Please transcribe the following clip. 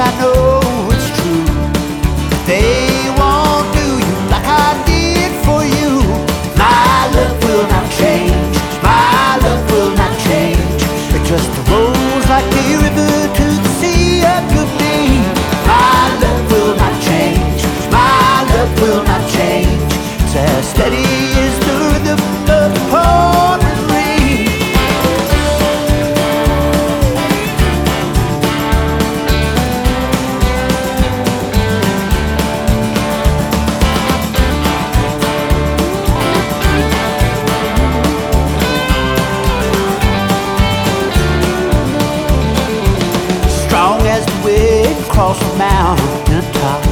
I know it's true. They won't do you like I did for you. My love will not change. My love will not change. It just rolls like a river to the sea of good name. My love will not change. My love will not change. It's as steady as the rhythm of pouring rain. Strong as the wind across the mountain top.